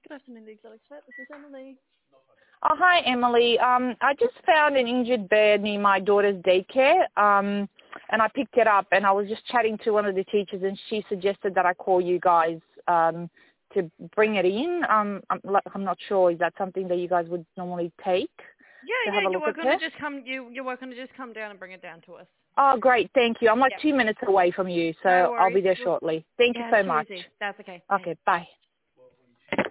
Good afternoon, the Exotic Vet. This is Emily. Oh, hi, Emily. I just found an injured bird near my daughter's daycare, and I picked it up, and I was just chatting to one of the teachers, and she suggested that I call you guys to bring it in. I'm not sure. Is that something that you guys would normally take to have a You're look at welcome to it? just come. You're welcome to just come down and bring it down to us. Oh, great. Thank you. I'm like Yep. 2 minutes away from you, so No I'll worries. be there shortly. Thank you so Too much. easy. That's okay. Bye. Okay, bye.